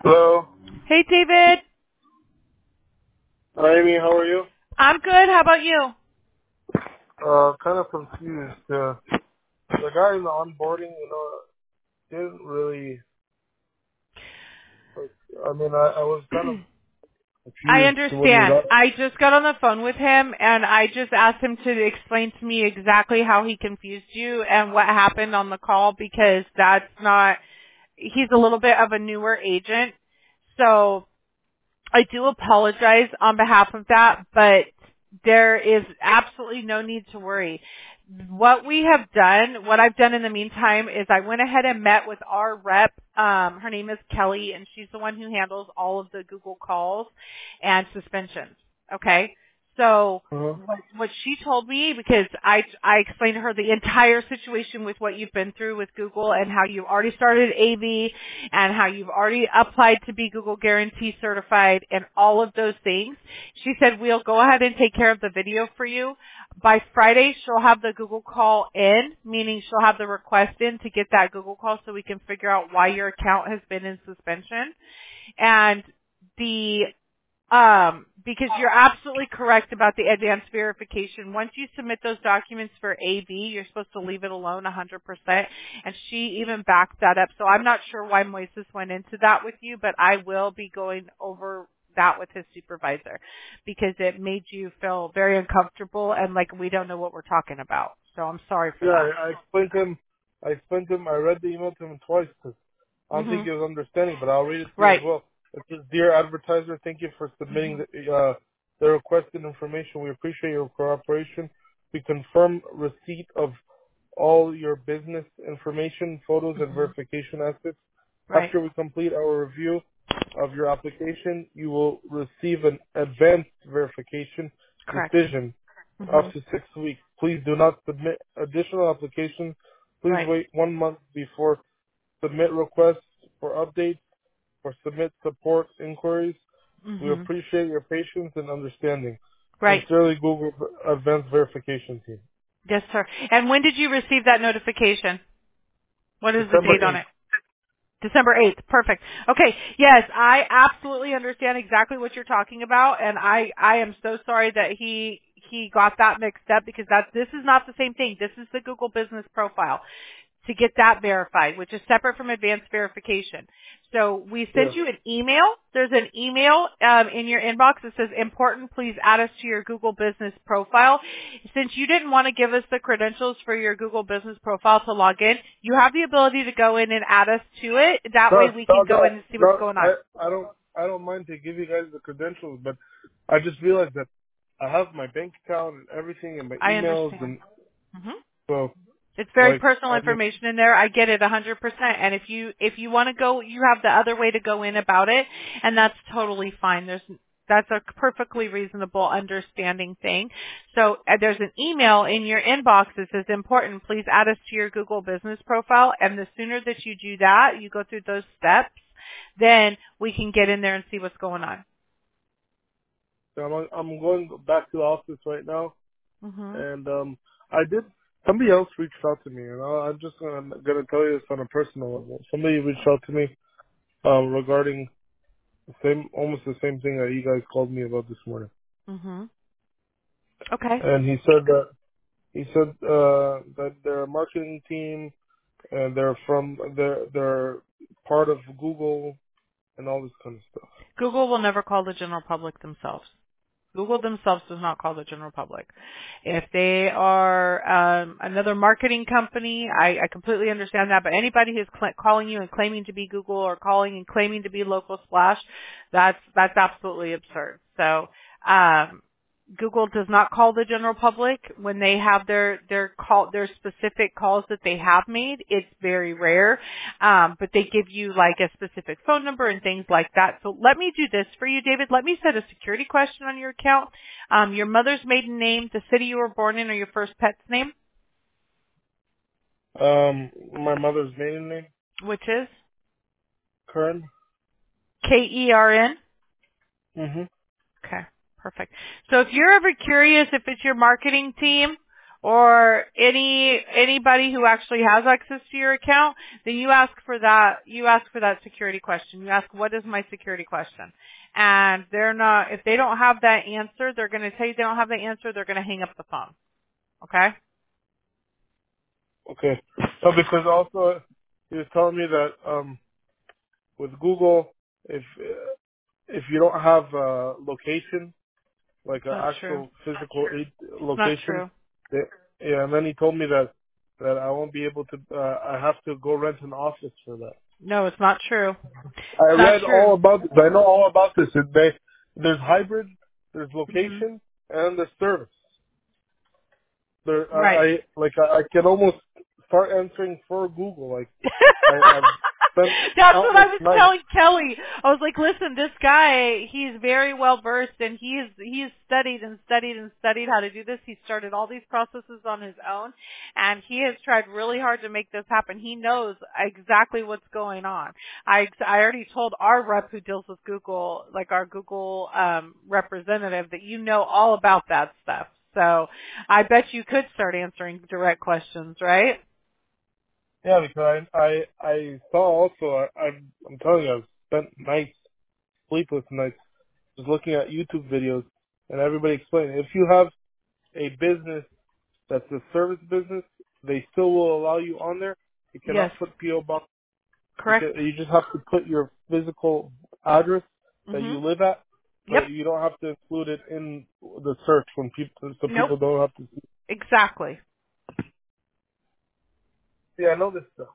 Hello. Hey, David. Hi, Amy. How are you? I'm good. How about you? Kind of confused. The guy in the onboarding, didn't really. I mean, I was kind of I confused when we understand. got. I just got on the phone with him and I just asked him to explain to me exactly how he confused you and what happened on the call because that's not, he's a little bit of a newer agent. So I do apologize on behalf of that, but there is absolutely no need to worry. What I've done in the meantime is I went ahead and met with our rep. Her name is Kelly, and she's the one who handles all of the Google calls and suspensions. Okay? So Uh-huh. what she told me, because I explained to her the entire situation with what you've been through with Google and how you've already started AV and how you've already applied to be Google Guarantee certified and all of those things. She said, we'll go ahead and take care of the video for you. By Friday, she'll have the Google call in, meaning she'll have the request in to get that Google call so we can figure out why your account has been in suspension. And the because you're absolutely correct about the advanced verification. Once you submit those documents for AV, you're supposed to leave it alone 100%. And she even backed that up. So I'm not sure why Moises went into that with you, but I will be going over that with his supervisor because it made you feel very uncomfortable and like we don't know what we're talking about. So I'm sorry for Yeah, that. I explained to him. I read the email to him twice because I don't think Mhm. he was understanding, but I'll read it to you as Right. well. It says, "Dear advertiser, thank you for submitting the requested information. We appreciate your cooperation. We confirm receipt of all your business information, photos, and Mhm. verification assets. Right. After we complete our review of your application, you will receive an advanced verification Correct. decision up Mhm. to 6 weeks. Please do not submit additional applications. Please Right. wait 1 month before submit requests for updates or submit support inquiries. We Mhm. appreciate your patience and understanding. Right. Sincerely, Google Advanced Verification Team." Yes, sir. And when did you receive that notification? What is the December date on 8th. it? December 8th. Perfect. Okay. Yes, I absolutely understand exactly what you're talking about and I am so sorry that he got that mixed up because this is not the same thing. This is the Google Business Profile to get that verified, which is separate from advanced verification. So we Yeah. sent you an email. There's an email in your inbox that says, important, please add us to your Google Business Profile. Since you didn't want to give us the credentials for your Google Business Profile to log in, you have the ability to go in and add us to it. That way No, we no, can go no, in and see what's no. going on. I don't mind to give you guys the credentials, but I just realized that I have my bank account and everything and my I emails, understand. and hmm so It's very like personal I mean, information in there. I get it 100%. And if you want to go, you have the other way to go in about it, and that's totally fine. That's a perfectly reasonable, understanding thing. So there's an email in your inbox that says, important, please add us to your Google Business Profile. And the sooner that you do that, you go through those steps, then we can get in there and see what's going on. I'm going back to the office right now, hmm and I did. Somebody else reached out to me, and I'm just gonna tell you this on a personal level. Somebody reached out to me regarding almost the same thing that you guys called me about this morning, hmm Okay. and he said that they're a marketing team and they're part of Google and all this kind of stuff. Google will never call the general public themselves. Google themselves does not call the general public. If they are another marketing company, I completely understand that. But anybody who's calling you and claiming to be Google or calling and claiming to be Local Splash, that's absolutely absurd. So Google does not call the general public when they have their specific calls that they have made. It's very rare, but they give you like a specific phone number and things like that. So let me do this for you, David. Let me set a security question on your account. Your mother's maiden name, the city you were born in, or your first pet's name, My mother's maiden name, which is Kern. Kern. hmm Okay, perfect. So if you're ever curious if it's your marketing team or anybody who actually has access to your account, then you ask for that. You ask for that security question. You ask, what is my security question? And if they don't have that answer, they're going to tell you they don't have the answer. They're going to hang up the phone. Okay? Okay. No, because also he was telling me that with Google, if you don't have a location, like an Not true. actual physical It's not location, true. yeah, and then he told me that I won't be able to. I have to go rent an office for that. No, it's not true. I It's not read true. all about this. I know all about this. There's hybrid, there's Mhm. location, and there's service. There, Right. I can almost start answering for Google. Like I've spent That's what I countless was nights. telling Kelly. I was like, listen, this guy, he's very well versed and he's studied and studied and studied how to do this. He started all these processes on his own and he has tried really hard to make this happen. He knows exactly what's going on. I already told our rep who deals with Google, like our Google representative, that you know all about that stuff. So I bet you could start answering direct questions, right? Yeah, because I saw also. I'm telling you, I've spent nights, sleepless nights, just looking at YouTube videos, and everybody explaining. If you have a business that's a service business, they still will allow you on there. You Yes. cannot put PO box. Correct. You just have to put your physical address that Mhm. you live at, but Yep. you don't have to include it in the search when people, so Nope. people don't have to see. Exactly. Yeah, I know this stuff.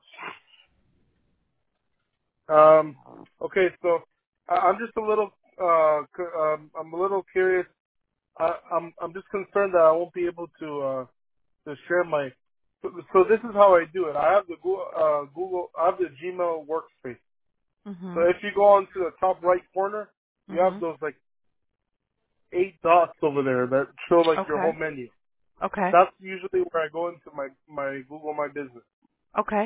Okay, so I'm just a little, I'm a little curious. I'm just concerned that I won't be able to share my. So this is how I do it. I have the Google, I have the Gmail workspace. So Mhm. if you go onto the top right corner, you have Mhm. those like 8 dots over there that show like your Okay. whole menu. Okay. That's usually where I go into my Google My Business. Okay.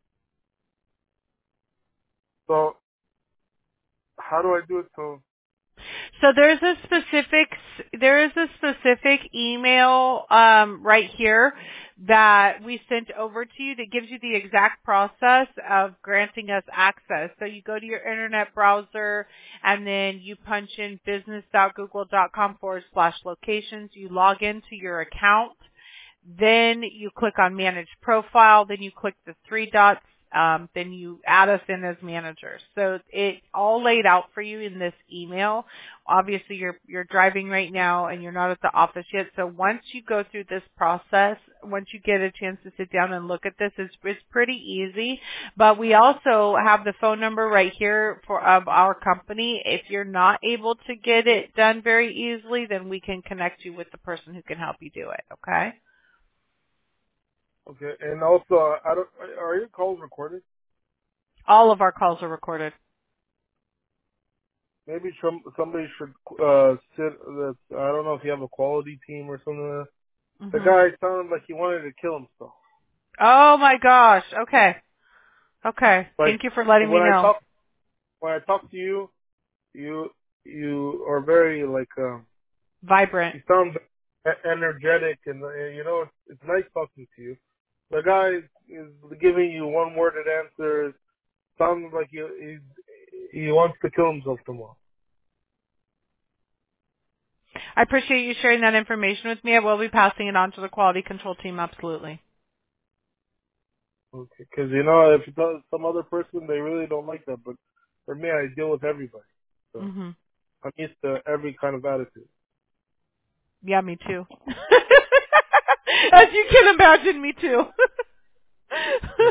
So how do I do it? So So there is a specific email right here that we sent over to you that gives you the exact process of granting us access. So you go to your internet browser and then you punch in business.google.com/locations. You log into your account. Then you click on manage profile, then you click the three dots, then you add us in as managers. So it's all laid out for you in this email. Obviously you're driving right now and you're not at the office yet. So once you go through this process, once you get a chance to sit down and look at this, it's pretty easy. But we also have the phone number right here of our company. If you're not able to get it done very easily, then we can connect you with the person who can help you do it. Okay? okay, and also I don't. Are your calls recorded? All of our calls are recorded. Maybe somebody should sit. I don't know if you have a quality team or something. The Mhm. guy sounded like he wanted to kill himself. Oh my gosh. Okay. Okay. Like Thank you for letting me when I know. talk when I talk to you, you you are very like Vibrant. you sound energetic and you know it's nice talking to you. The guy is giving you one worded answers. Sounds like he wants to kill himself tomorrow. I appreciate you sharing that information with me. I will be passing it on to the quality control team. Absolutely. Okay, because you know if it's some other person, they really don't like that. But for me, I deal with everybody, so Mhm. I'm used to every kind of attitude. Yeah, me too. As you can imagine, me too. Yeah.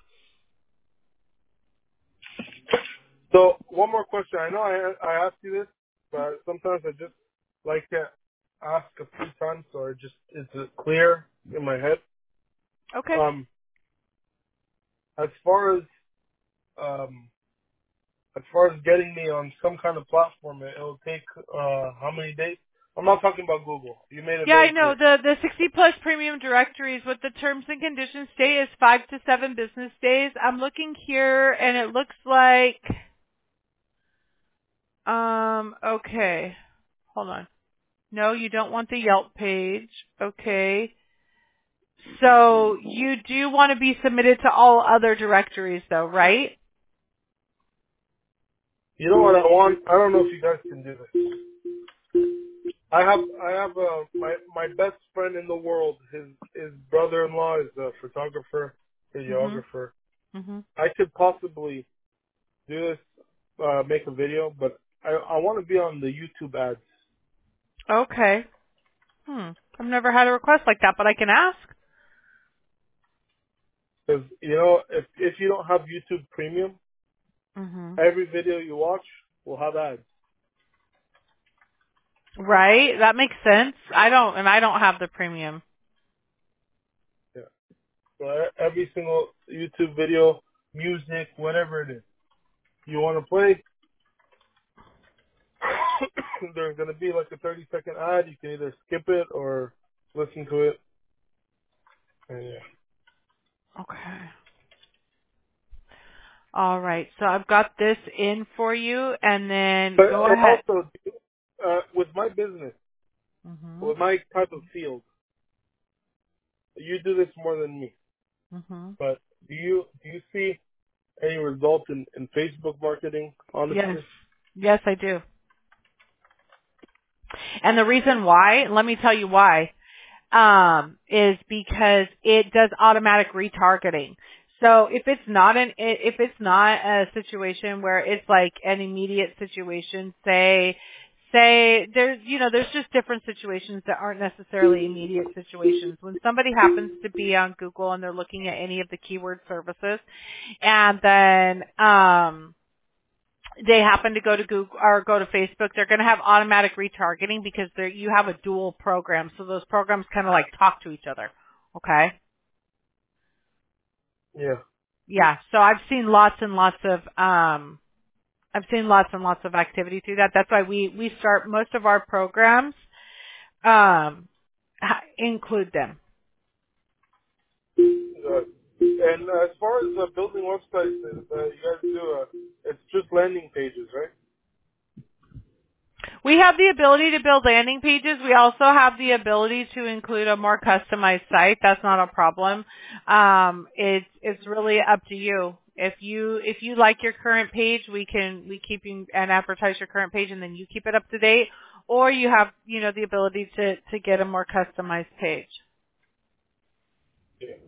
So one more question. I know I asked you this, but sometimes I just like to ask a few times, so it's clear in my head. Okay. Um, as far as um, as far as getting me on some kind of platform, it'll take how many days? I'm not talking about Google. You made it Yeah, I very know. clear. The 60 plus premium directories, what the terms and conditions say is 5 to 7 business days. I'm looking here and it looks like, okay. Hold on. No, you don't want the Yelp page. Okay. So you do want to be submitted to all other directories though, right? You know what I want? I don't know if you guys can do this. I have my best friend in the world. His brother-in-law is a photographer, Mhm. videographer. Mhm. I could possibly do this, make a video, but I want to be on the YouTube ads Okay. I've never had a request like that, but I can ask. because you know if you don't have YouTube Premium, Mhm. every video you watch will have ads. Right? That makes sense. I don't have the premium. Yeah. So every single YouTube video, music, whatever it is, you want to play, there's gonna be like a 30-second ad. You can either skip it or listen to it. And yeah. Okay. All right. So I've got this in for you and then But go and ahead. also with my business, Mhm. with my type of field, you do this more than me. Mhm. But do you see any result in Facebook marketing? Yes. Honestly, Yes, I do. And the reason why, let me tell you why. Is because it does automatic retargeting. So if it's not a situation where it's like an immediate situation, say there's just different situations that aren't necessarily immediate situations. When somebody happens to be on Google and they're looking at any of the keyword services and then, they happen to go to Google or go to Facebook, they're going to have automatic retargeting because you have a dual program. So those programs kind of like talk to each other. Okay. yeah. Yeah. So I've seen lots and lots of, I've seen lots and lots of activity through that. That's why we start most of our programs, include them. And as far as building websites, you guys do, it's just landing pages, right? We have the ability to build landing pages. We also have the ability to include a more customized site. That's not a problem. It's really up to you. If you like your current page, we keep you and advertise your current page, and then you keep it up to date. Or you have the ability to get a more customized page. Yeah.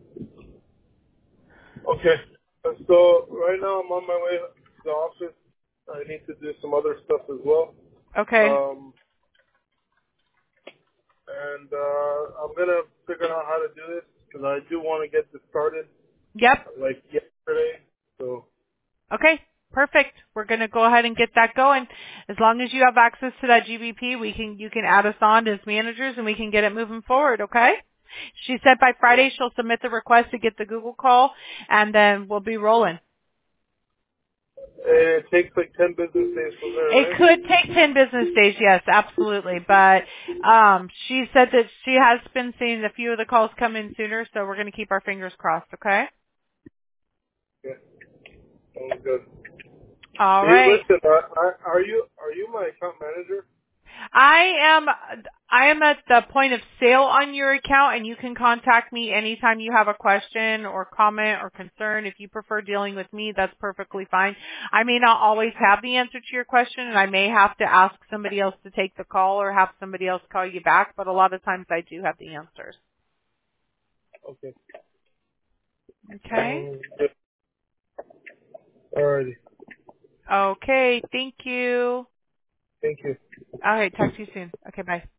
Okay. So right now I'm on my way to the office. I need to do some other stuff as well. Okay. Um, and I'm gonna figure out how to do this because I do want to get this started Yep. like yesterday. So Okay, perfect. We're going to go ahead and get that going. As long as you have access to that GBP, you can add us on as managers and we can get it moving forward, okay? She said by yeah. Friday she'll submit the request to get the Google call and then we'll be rolling. And it takes like 10 business days from there, It right? could take 10 business days, yes, absolutely. But she said that she has been seeing a few of the calls come in sooner, so we're going to keep our fingers crossed, okay? Yeah. Sounds good. All Hey, right. listen, are you my account manager? I am at the point of sale on your account and you can contact me anytime you have a question or comment or concern. If you prefer dealing with me, that's perfectly fine. I may not always have the answer to your question and I may have to ask somebody else to take the call or have somebody else call you back, but a lot of times I do have the answers. Okay. Okay? Good. Alrighty. Okay, thank you. Thank you. All right, talk to you soon. Okay, bye.